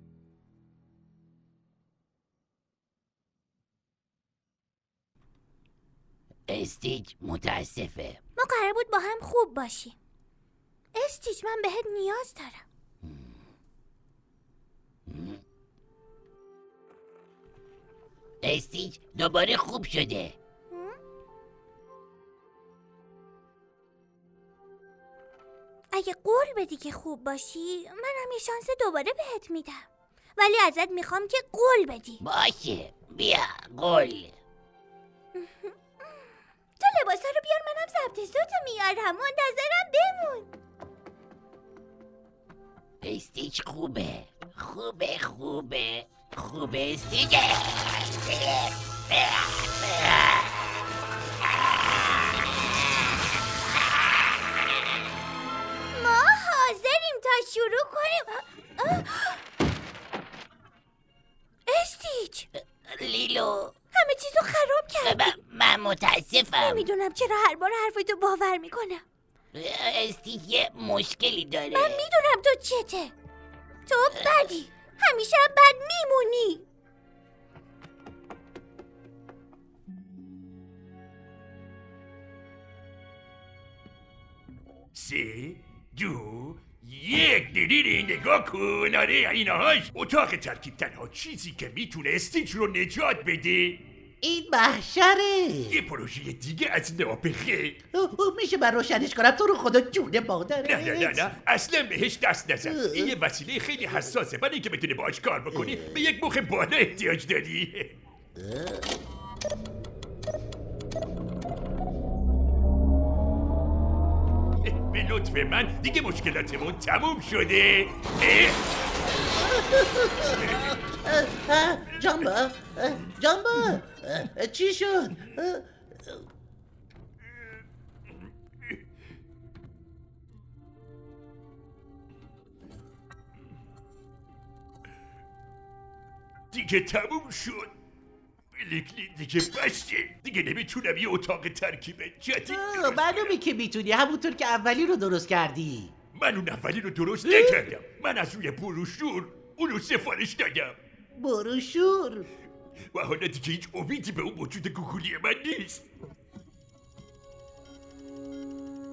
استیچ متاسفه. ما قرار بود با هم خوب باشیم. استیچ من بهت نیاز دارم. استیچ دوباره خوب شده. اگه قول بدی که خوب باشی منم یه شانس دوباره بهت میدم. ولی ازت میخوام که قول بدی. باشه بیا قول. تو لباسا رو بیار منم ضبط صوتو میارم. منتظرم بمون. استیچ خوبه خوبه خوبه خوبه استیچ. ما حاضریم تا شروع کنیم. استیچ لیلو همه چیزو خراب کردی. من, من متاسفم. نمیدونم چرا هر بار حرفتو باور میکنم. استیچ یه مشکلی داره. من میدونم تو چته. تو بدی. همیشه هم بد میمونی. سه دو یک دیدی نگاه کن. آره اینهاش اتاق ترکیب تنها چیزی که میتونه استیچ رو نجات بده. این محشره. یه پروژه دیگه از نابغه. میشه من روشنش کنم؟ تو رو خدا جون مادرت. نه نه نه نه اصلا بهش دست نزن. این یه وسیله خیلی حساسه. برای اینکه بتونی باهاش کار بکنی به یک مخ بالا احتیاج داری. به لطف من دیگه مشکلاتمون تموم شده. جانبا جانبا چی شد؟ دیگه تموم شد. بلیکلی دیگه بسته. دیگه نمیتونم یه اتاق ترکیب جدید درست معلومه که میتونی، همونطور که اولی رو درست کردی. من اون اولی رو درست نکردم. من از روی بروشور اونو سفارش دادم. بروشور؟ و حالا دیگه هیچ امیدی به اون وجود گوگولی من نیست.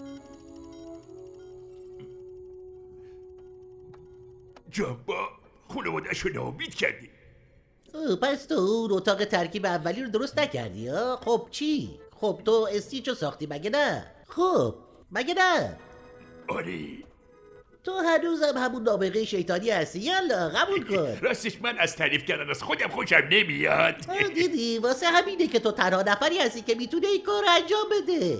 جانبا خانواده‌اش رو ناامید کردی. اوه، پس تو اون اتاق ترکیب اولی رو درست نکردی ها؟ خب چی؟ خب تو استیچ رو ساختی مگه نه؟ خب مگه نه؟ آره. تو هنوزم همون نابغه شیطانی هستی. یالا قبول کن. راستش من از تعریف کردن از خودم خوشم نمیاد. آه، دیدی واسه همینه که تو تنها نفری هستی که میتونه این کار رو انجام بده.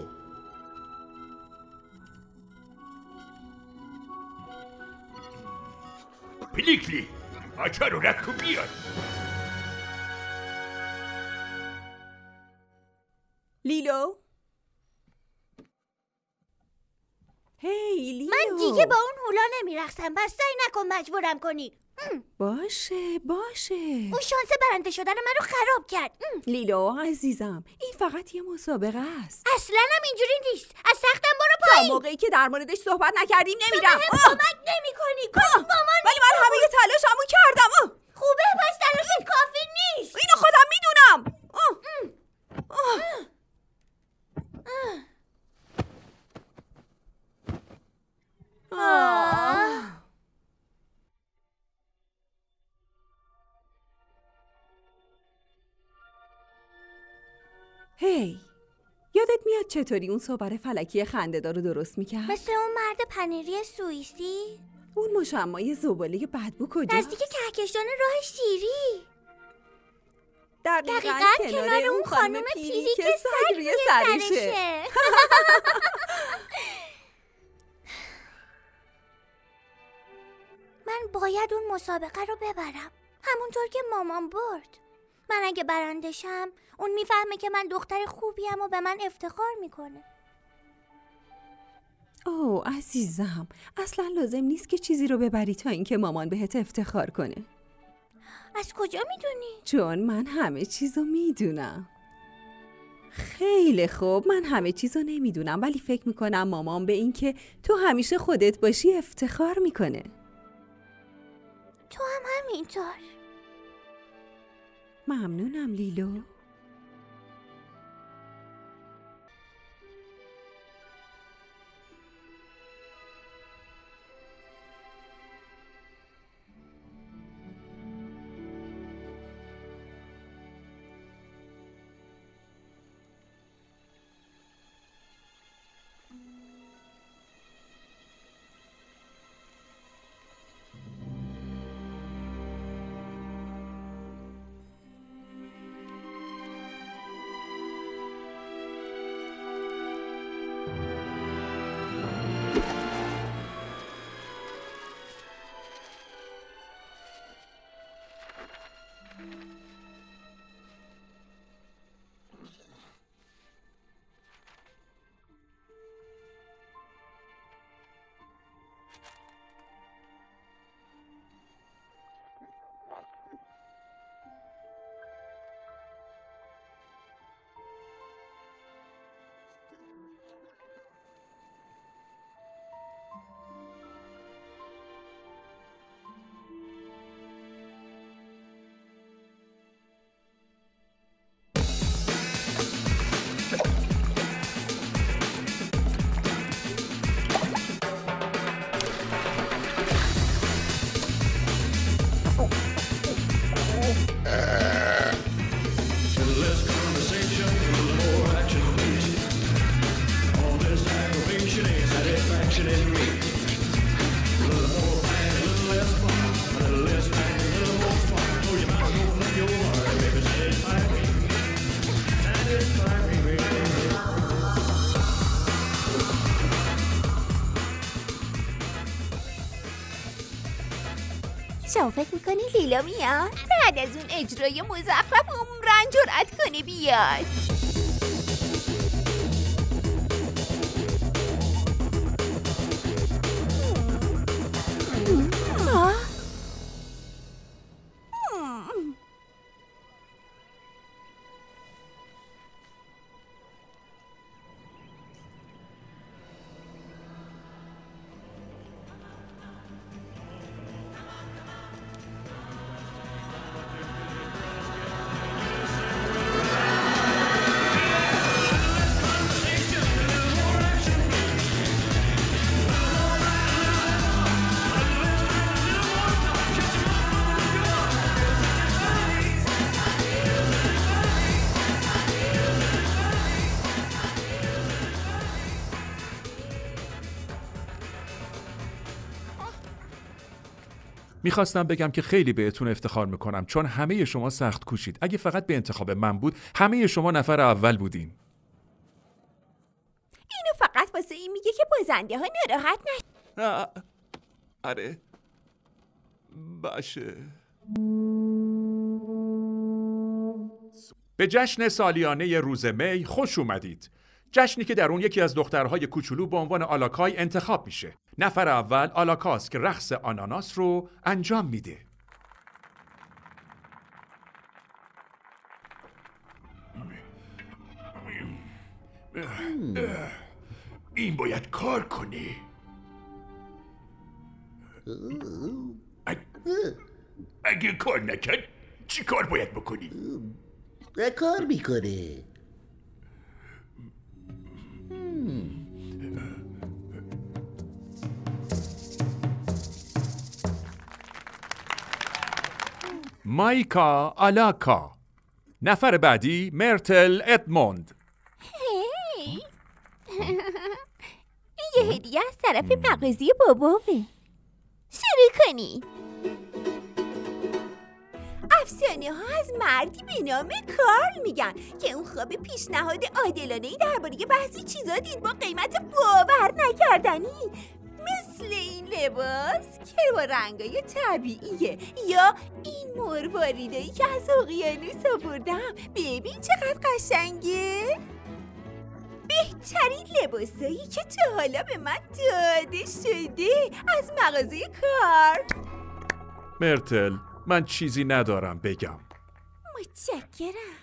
پلیکلی آچار رو رد کن بیاد. لیلو هی لیلو من دیگه با اون هولا نمیرقصم، پس سعی نکن مجبورم کنی. ام. باشه باشه اون شانس برنده شدن من رو خراب کرد. ام. لیلو عزیزم، این فقط یه مسابقه است. اصلا هم اینجوری نیست. از سختم برو تا پایین. موقعی که در موردش صحبت نکردیم تو نمیرم. بهم کمک نمی کنی. کاش مامان ولی من همه تلاشمو کردم. آه. خوبه، پس تلاشت کافی نیست. اینو خودم میدونم. آه. آه. آه. هی یادت میاد چطوری اون صبر فلکی خنده‌دار رو درست میکرد؟ مثل اون مرد پنیری سوئیسی؟ اون مشمای زباله بدبو کجاست؟ نزدیک کهکشان راه شیری. دقیقاً, دقیقاً کنار اون خانم پیری که سگ روی سرشه. من باید اون مسابقه رو ببرم، همونطور که مامان برد. من اگه برنده شم اون میفهمه که من دختر خوبیم و به من افتخار میکنه. اوه عزیزم، اصلا لازم نیست که چیزی رو ببری تا اینکه مامان بهت افتخار کنه. از کجا میدونی؟ چون من همه چیزو میدونم. خیلی خوب، من همه چیزو نمیدونم ولی فکر میکنم مامان به این که تو همیشه خودت باشی افتخار میکنه. تو هم همینطور. ممنونم لیلو. شما فکر میکنی لیلا میاد؟ بعد از اون اجرای مزخرف عمرن جرأت کنه بیاد. میخواستم بگم که خیلی بهتون افتخار میکنم چون همه شما سخت کوشید. اگه فقط به انتخاب من بود همه شما نفر اول بودین. اینو فقط واسه این میگه که بازنده ها ناراحت نشن. آره باشه. به جشن سالیانه روز می خوش اومدید. جشنی که در اون یکی از دخترهای کوچولو به عنوان آلاکای انتخاب میشه. نفر اول آلاکاست که رقص آناناس رو انجام میده. این باید کار کنه. اگه کار نکرد چی کار باید بکنی؟ کار میکنه. مایکا آلاکا. نفر بعدی مرتل ادموند. هی این یه هدیه از طرف مغازه بابامه. شروع کنید. افسانه ها از مردی به نام کارل میگن که اون خواب پیشنهاد عادلانه‌ای درباره بعضی چیزا دید با قیمت باور نکردنی، مثل این لباس که با رنگای طبیعیه یا این مرواریدایی که از اقیانوس آوردم. ببین چقدر قشنگه. بهترین لباسایی که تا حالا به من داده شده از مغازه کارل. مرتل من چیزی ندارم بگم. متشکرم.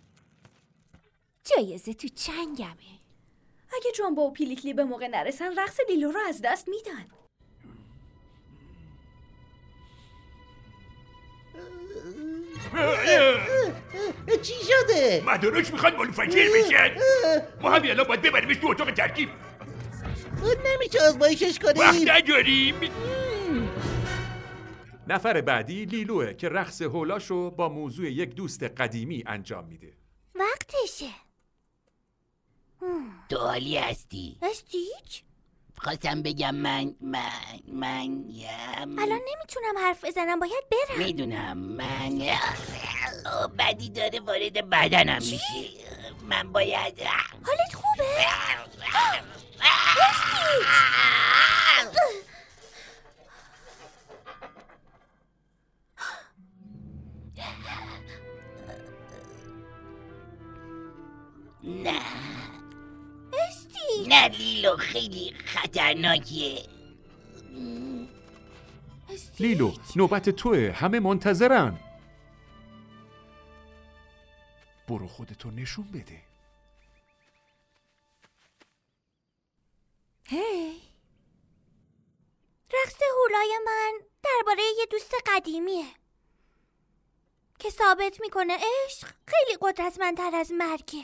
جایزه تو چنگمه. اگه جانبا و پیلیکلی به موقع نرسن رقص لیلو رو از دست میدن. چی شده؟ مدارش میخواد منفجر بشن. ما همین الان باید ببریمش تو اتاق ترکیب. نمیشه آزمایشش کنیم؟ وقت نداریم. نفر بعدی لیلوه که رقص هولاشو با موضوع یک دوست قدیمی انجام میده. وقتشه. تو عالی هستی. استیچ؟ خواستم بگم من من من یم. الان نمیتونم حرف بزنم، باید برم. میدونم من بدی داره وارد بدنم میشه. من باید. حالت خوبه؟ نه استیچ. نه لیلو خیلی خطرناکیه. لیلو نوبت توه، همه منتظرن. برو خودتو نشون بده. هی رقص هولای من درباره یه دوست قدیمیه که ثابت میکنه عشق خیلی قدرتمندتر از مرگه.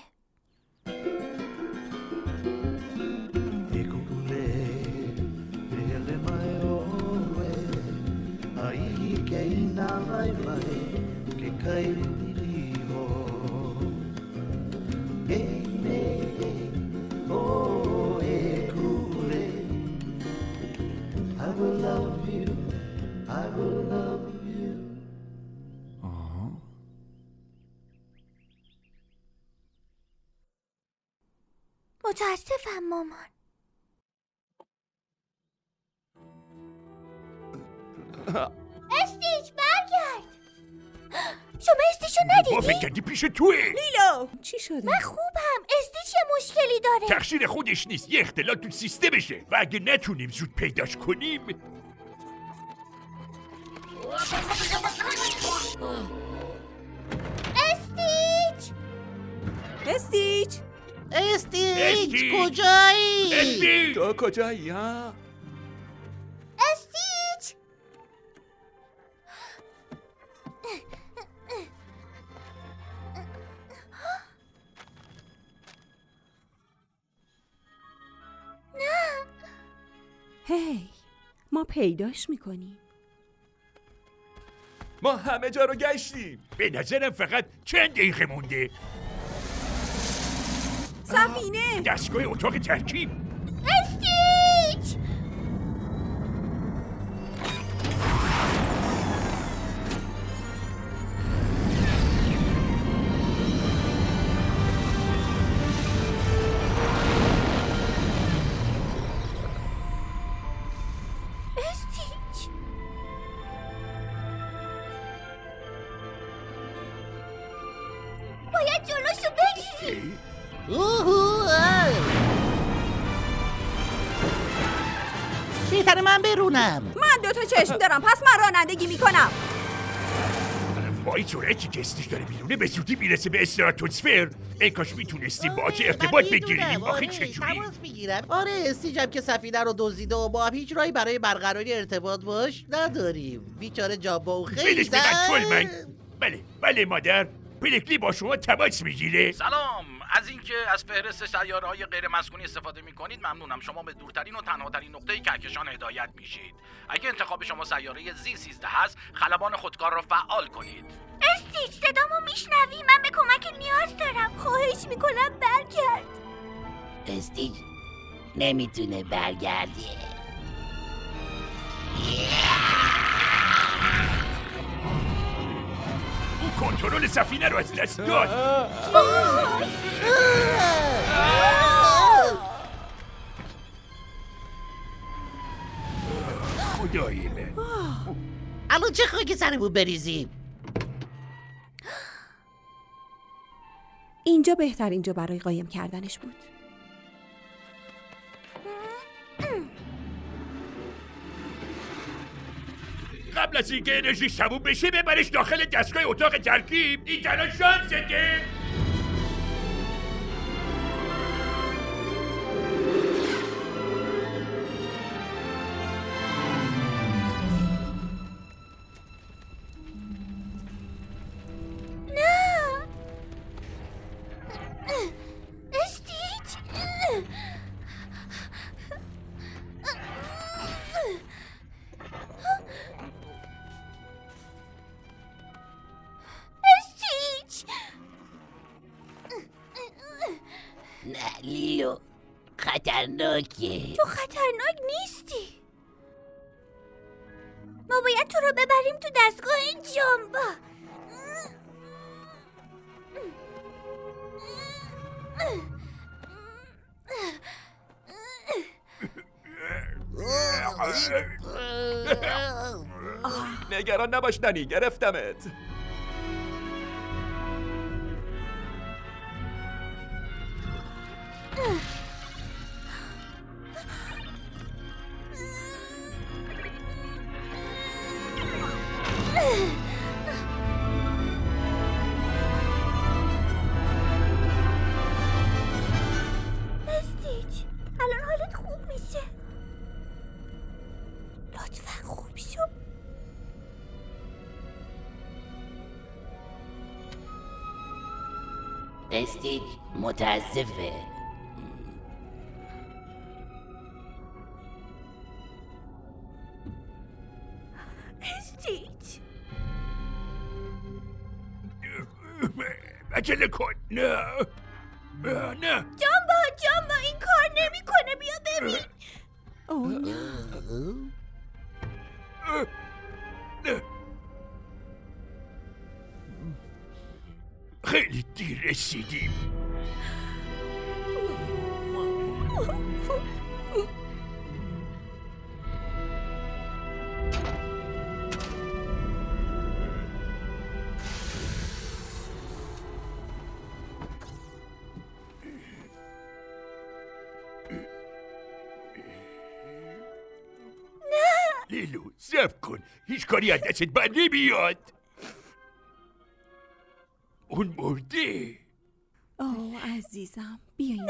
متاسفم مامان. استیچ برگرد. شما استیچو ندیدی؟ ما فکر کردی پیش توه. لیلو چی شده؟ من خوبم. استیچ یه مشکلی داره. تقصیر خودش نیست، یه اختلال تو سیستمشه و اگه نتونیم زود پیداش کنیم. استیچ استیچ استیچ استیچ! کجایی؟ استیچ! تو کجایی ها؟ استیچ نه. هی ما پیداش میکنیم. ما همه جا رو گشتیم. به نظرم فقط چند دقیقه مونده. سفینه دستگاه اتاق ترکیب. استیچ اوهو بهتره من برونم. من دو تا چشم دارم، پس من رانندگی میکنم. با این سرعتی که استیج داره بیرونه به زودی میرسه به استراتوسفر. ای کاش میتونستیم با چه ارتباط بگیریم. آخه چجوری؟ تماس میگیرم. آره استیجم که سفینه رو دزدیده و با هم هیچ راهی برای برقراری ارتباط باش نداریم. بیچاره جابا و خیلی بلش بدن طول من. بله بله مادر، پلکلی با شما تماس میگیره. سلام. از اینکه از فهرست سیاره‌های غیر مسکونی استفاده می‌کنید ممنونم. شما به دورترین و تنهاترین نقطه کهکشان هدایت میشید. اگه انتخاب شما سیاره زی سیزده هست، خلبان خودکار را فعال کنید. استیج صدامو میشنوی؟ من به کمک نیاز دارم. خواهش میکنم برگرد. استیج نمیتونه برگرده. او کنترل سفینه رو از دست داد. خدای من. الان چه خاکی سرمون بریزیم؟ اینجا بهترین جا برای قایم کردنش بود. قبل از اینکه انرژیش تموم بشه ببرش داخل دستگاه اتاق ترکیب. این تنها شانسته. نه لیلو خطرناکه. تو خطرناک نیستی. ما باید تو رو ببریم تو دستگاه این جانبا. نگران نباش ننی، گرفتمت. استیج الان حالت خوب میشه. لطفا خوب شو. استیج متاسفه. استیج عجله کن. نه نه جانبا جانبا این کار نمیکنه. بیا ببین. اوه نه. نه. خیلی دیر رسیدیم. لیلو صبر کن، هیچ کاری از دستت بر نمیاد. اون مرده. اوه عزیزم بیا اینجا.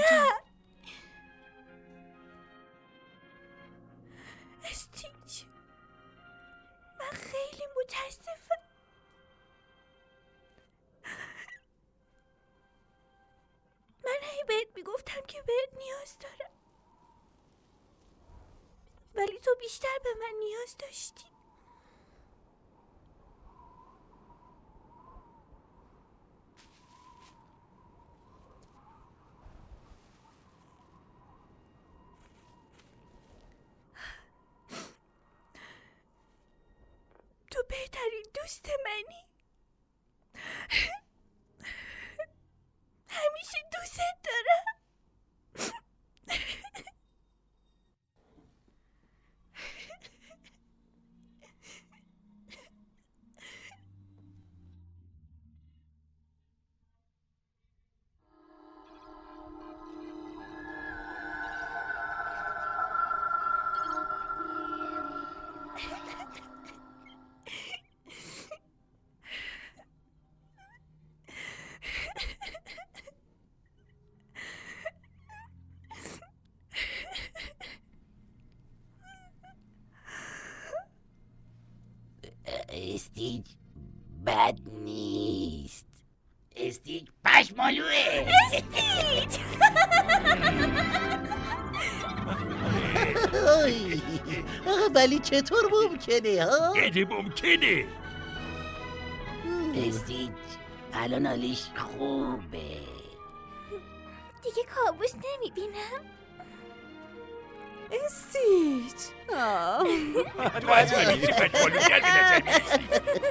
استیج من خیلی متاسفم. من هی بهت میگفتم که بهت نیاز دارم، ولی تو بیشتر به من نیاز داشتی. تو بهترین دوست منی. همیشه دوست دارم. استیج بد نیست. استیج پشمالوه. استیج آی، آقا ولی چطور ممکنه ها؟ غیر ممکنه. استیج الان حالش خوبه. دیگه کابوس نمیبینم. استیج آه. تو از من میگیری پشمالوگر به نظر میرسی.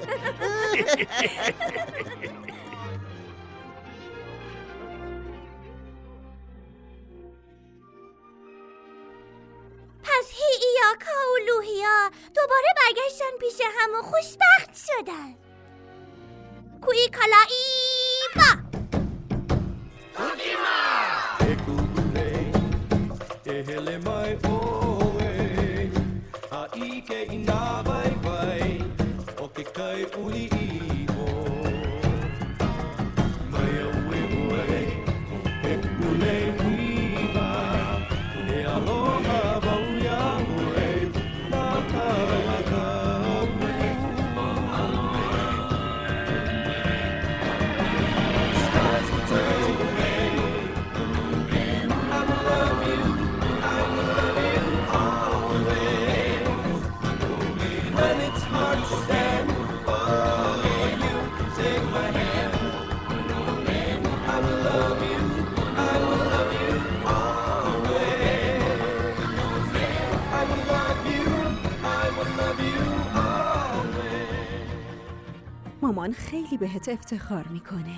پس هییاکا و لوهیا دوباره برگشتن پیش هم و خوشبخت شدن. کوی کالایی با Ehele mai oe, a ike ina vai vai, o ke kai uli iho. Mai ue ue, e ule hiva, e aloha vau ya ue, na ka ue. Starts to turn away, I love you. When it's hard to stand, oh, you can take my hand. I will love you, I will love you always. I will love you, I will love you always. مامان خیلی بهت افتخار میکنه.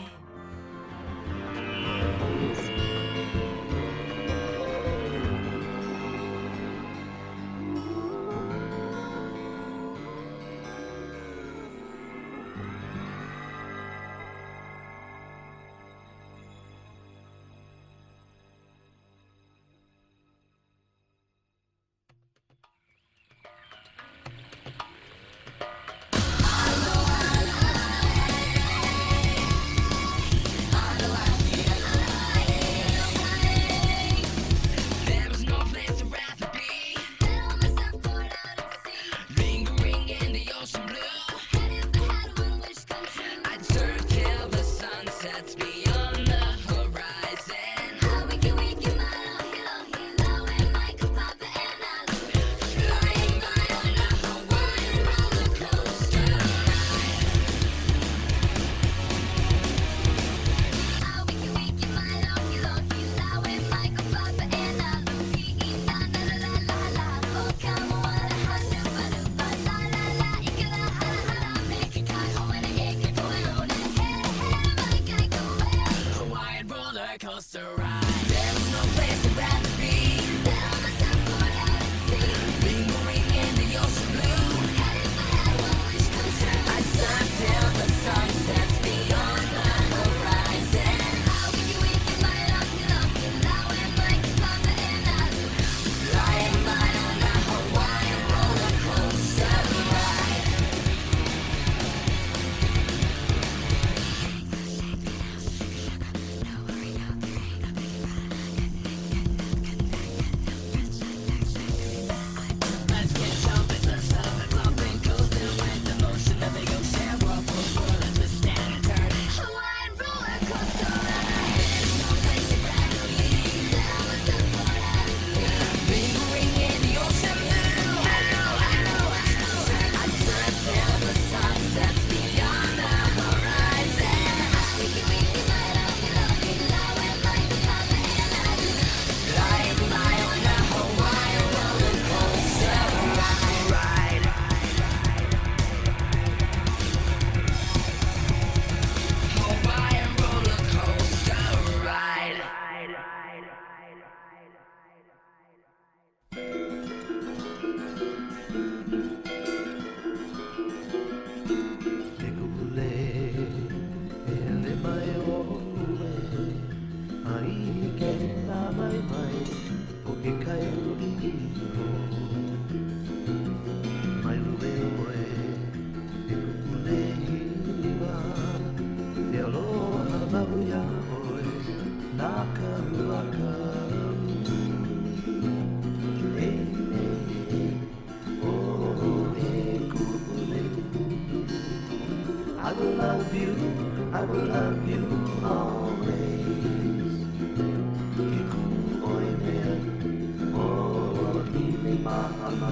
I will love you always. Iku oi mea, oh, ili ma'ama.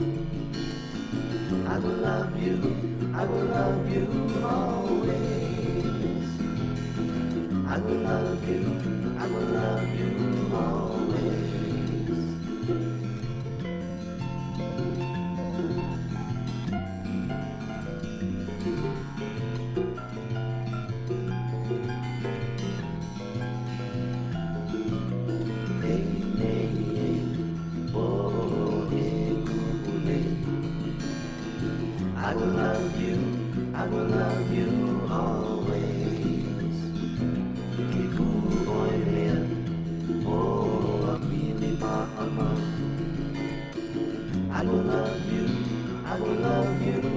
I will love you, I will love you always. I will love you, I will love you always. I will love you, I will love you always. Iku oi mea, oh, ili ma'ama. I will love you, I will love you